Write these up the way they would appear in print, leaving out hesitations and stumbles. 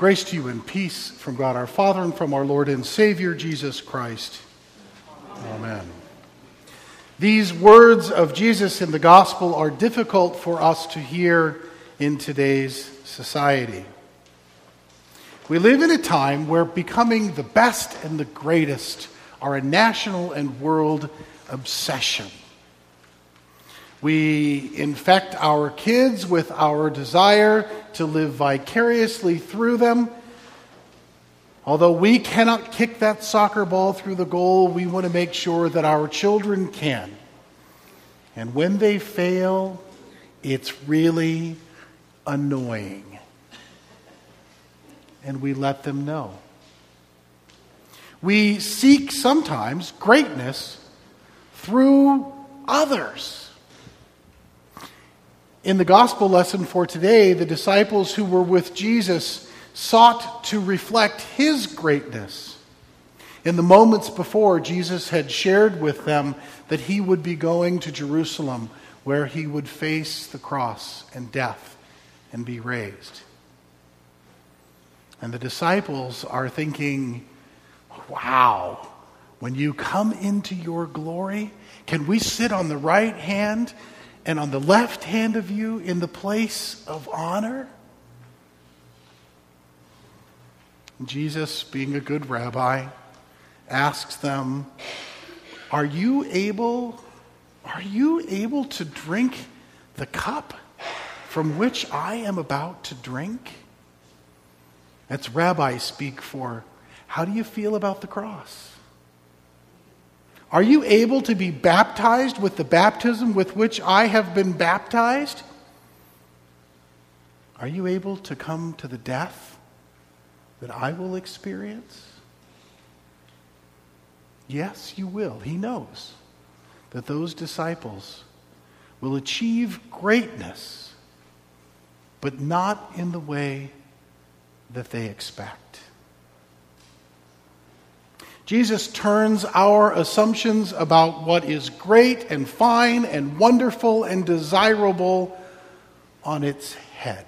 Grace to you and peace from God our Father and from our Lord and Savior, Jesus Christ. Amen. These words of Jesus in the gospel are difficult for us to hear in today's society. We live in a time where becoming the best and the greatest are a national and world obsession. We infect our kids with our desire to live vicariously through them. Although we cannot kick that soccer ball through the goal, we want to make sure that our children can. And when they fail, it's really annoying. And we let them know. We seek sometimes greatness through others. In the gospel lesson for today, the disciples who were with Jesus sought to reflect his greatness. In the moments before, Jesus had shared with them that he would be going to Jerusalem, where he would face the cross and death and be raised. And the disciples are thinking, wow, when you come into your glory, can we sit on the right hand and on the left hand of you in the place of honor? Jesus, being a good rabbi, asks them, Are you able to drink the cup from which I am about to drink? That's rabbi speak for, how do you feel about the cross? Are you able to be baptized with the baptism with which I have been baptized? Are you able to come to the death that I will experience? Yes, you will. He knows that those disciples will achieve greatness, but not in the way that they expect. Jesus turns our assumptions about what is great and fine and wonderful and desirable on its head.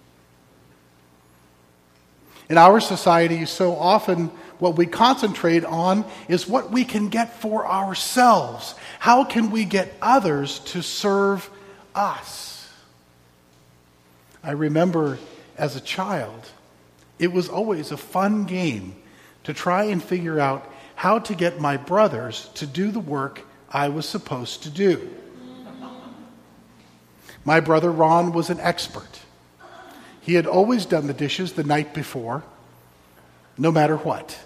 In our society, so often what we concentrate on is what we can get for ourselves. How can we get others to serve us? I remember as a child, it was always a fun game to try and figure out how to get my brothers to do the work I was supposed to do. My brother Ron was an expert. He had always done the dishes the night before, no matter what.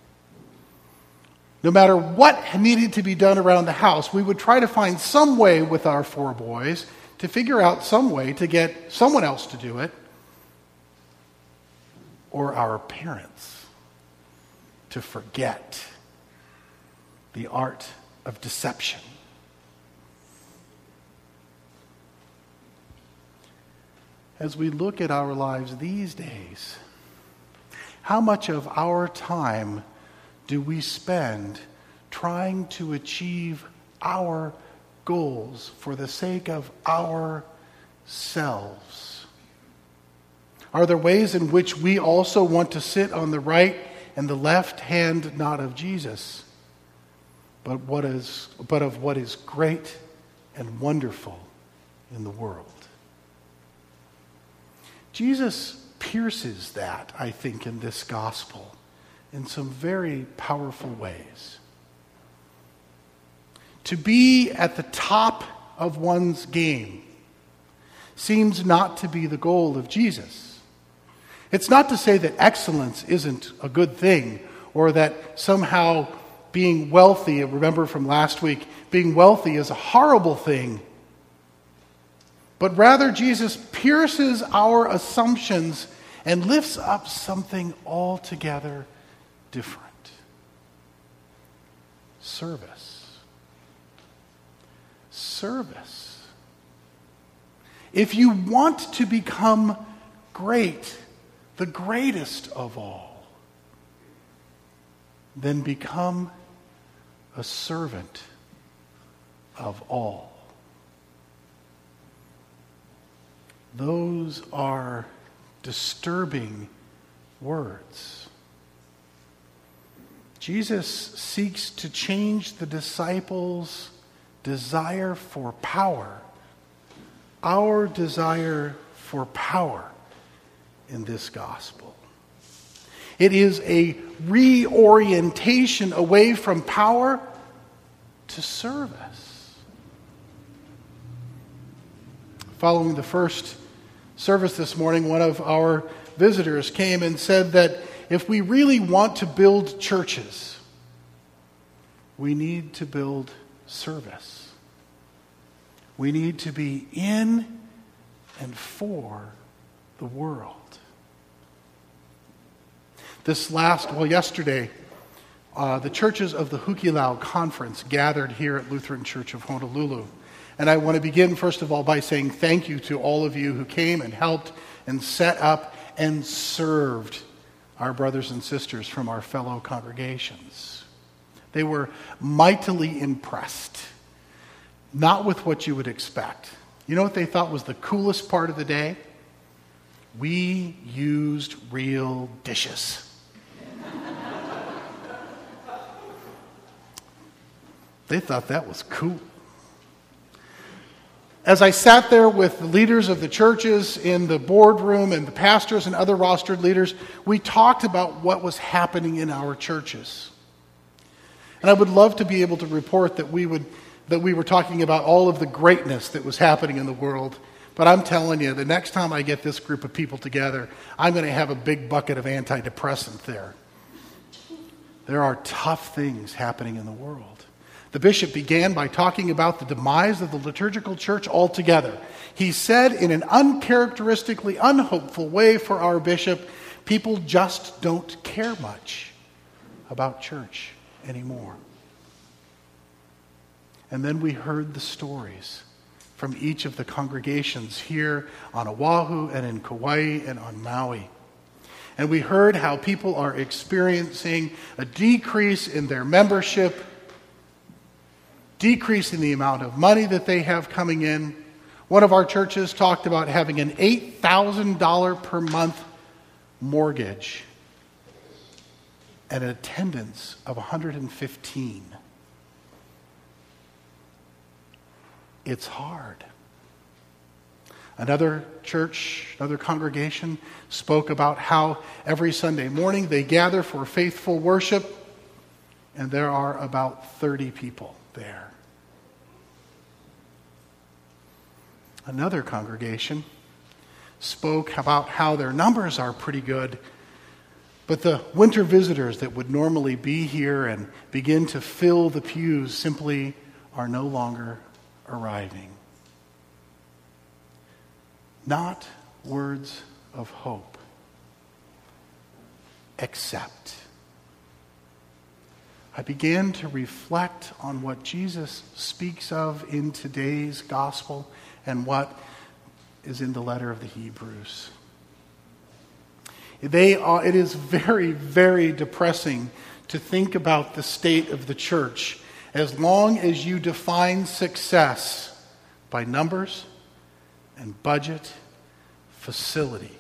No matter what needed to be done around the house, we would try to find some way with our four boys to figure out some way to get someone else to do it, or our parents to forget the art of deception. As we look at our lives these days, how much of our time do we spend trying to achieve our goals for the sake of ourselves? Are there ways in which we also want to sit on the right and the left hand, not of Jesus, but of what is great and wonderful in the world? Jesus pierces that, I think, in this gospel in some very powerful ways. To be at the top of one's game seems not to be the goal of Jesus. It's not to say that excellence isn't a good thing, or that somehow being wealthy, remember from last week, being wealthy is a horrible thing. But rather, Jesus pierces our assumptions and lifts up something altogether different. Service. Service. If you want to become great, the greatest of all, then become a servant of all. Those are disturbing words. Jesus seeks to change the disciples' desire for power, our desire for power in this gospel. It is a reorientation away from power to service. Following the first service this morning, one of our visitors came and said that if we really want to build churches, we need to build service. We need to be in and for the world. Yesterday, the churches of the Hukilau Conference gathered here at Lutheran Church of Honolulu. And I want to begin, first of all, by saying thank you to all of you who came and helped and set up and served our brothers and sisters from our fellow congregations. They were mightily impressed, not with what you would expect. You know what they thought was the coolest part of the day? We used real dishes. They thought that was cool. As I sat there with the leaders of the churches in the boardroom and the pastors and other rostered leaders, we talked about what was happening in our churches. And I would love to be able to report that we were talking about all of the greatness that was happening in the world. But I'm telling you, the next time I get this group of people together, I'm going to have a big bucket of antidepressant there. There are tough things happening in the world. The bishop began by talking about the demise of the liturgical church altogether. He said in an uncharacteristically unhopeful way for our bishop, people just don't care much about church anymore. And then we heard the stories from each of the congregations here on Oahu and in Kauai and on Maui. And we heard how people are experiencing a decrease in their membership, decrease in the amount of money that they have coming in. One of our churches talked about having an $8,000 per month mortgage and an attendance of 115. It's hard. Another church, another congregation spoke about how every Sunday morning they gather for faithful worship, and there are about 30 people there. Another congregation spoke about how their numbers are pretty good, but the winter visitors that would normally be here and begin to fill the pews simply are no longer arriving. Not words of hope, except I began to reflect on what Jesus speaks of in today's gospel and what is in the letter of the Hebrews. It is very, very depressing to think about the state of the church as long as you define success by numbers and budget, facility.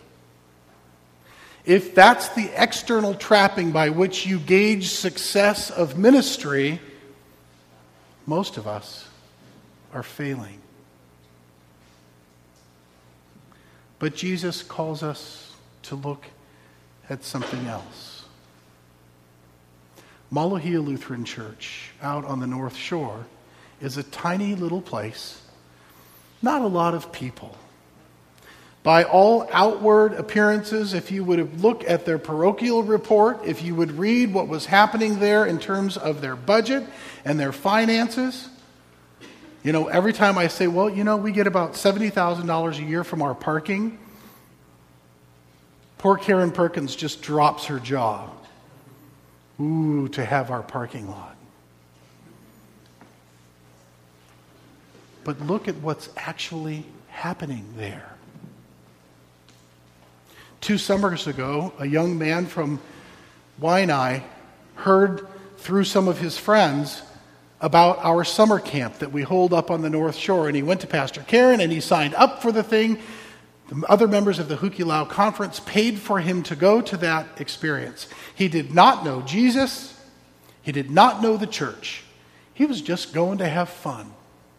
If that's the external trapping by which you gauge success of ministry, most of us are failing. But Jesus calls us to look at something else. Malahia Lutheran Church, out on the North Shore, is a tiny little place, not a lot of people. By all outward appearances, if you would look at their parochial report, if you would read what was happening there in terms of their budget and their finances, every time I say, we get about $70,000 a year from our parking, poor Karen Perkins just drops her jaw. Ooh, to have our parking lot. But look at what's actually happening there. 2 summers ago, a young man from Waianae heard through some of his friends about our summer camp that we hold up on the North Shore. And he went to Pastor Karen and he signed up for the thing. The other members of the Hukilau Conference paid for him to go to that experience. He did not know Jesus. He did not know the church. He was just going to have fun.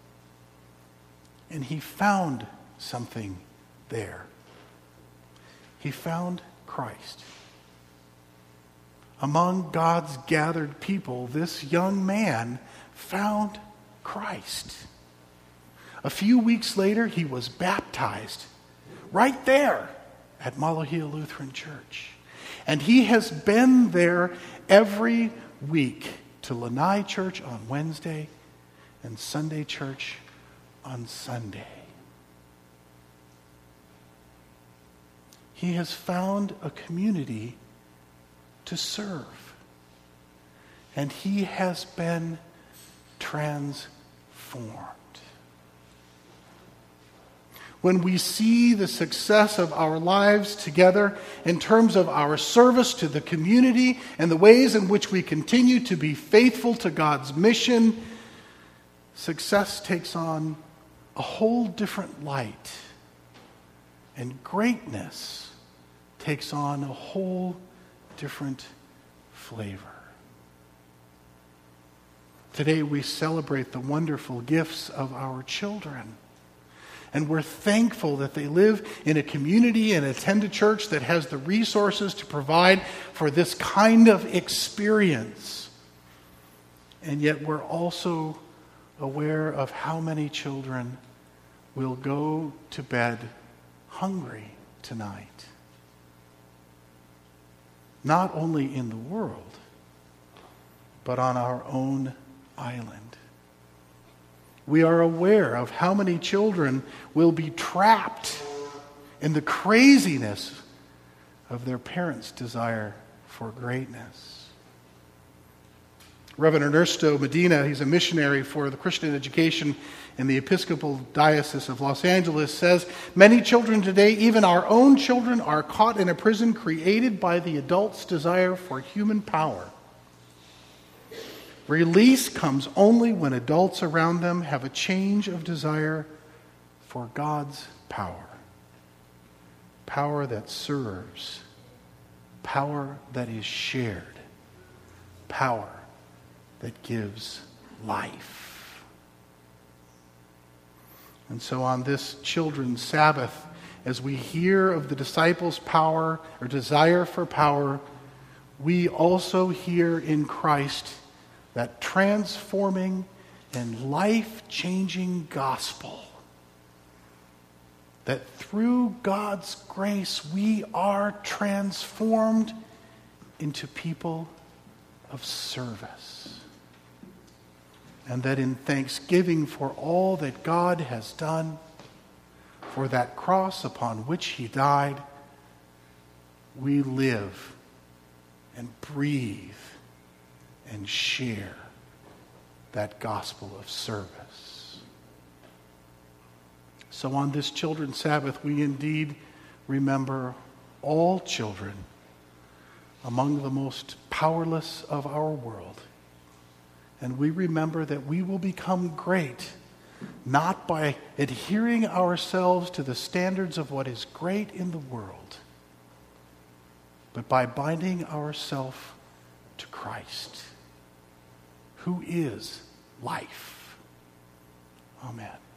And he found something there. He found Christ. Among God's gathered people, this young man found Christ. A few weeks later, he was baptized right there at Malahia Lutheran Church. And he has been there every week to Lanai Church on Wednesday and Sunday Church on Sunday. He has found a community to serve. And he has been transformed. When we see the success of our lives together in terms of our service to the community and the ways in which we continue to be faithful to God's mission, success takes on a whole different light. And greatness takes on a whole different flavor. Today we celebrate the wonderful gifts of our children. And we're thankful that they live in a community and attend a church that has the resources to provide for this kind of experience. And yet we're also aware of how many children will go to bed hungry tonight. Not only in the world, but on our own island. We are aware of how many children will be trapped in the craziness of their parents' desire for greatness. Reverend Ernesto Medina, he's a missionary for the Christian education in the Episcopal Diocese of Los Angeles, says, many children today, even our own children, are caught in a prison created by the adult's desire for human power. Release comes only when adults around them have a change of desire for God's power. Power that serves. Power that is shared. Power that gives life. And so on this Children's Sabbath, as we hear of the disciples' power or desire for power, we also hear in Christ that transforming and life-changing gospel. That through God's grace we are transformed into people of service. And that in thanksgiving for all that God has done, for that cross upon which he died, we live and breathe and share that gospel of service. So on this Children's Sabbath, we indeed remember all children among the most powerless of our world. And we remember that we will become great not by adhering ourselves to the standards of what is great in the world, but by binding ourselves to Christ, who is life. Amen.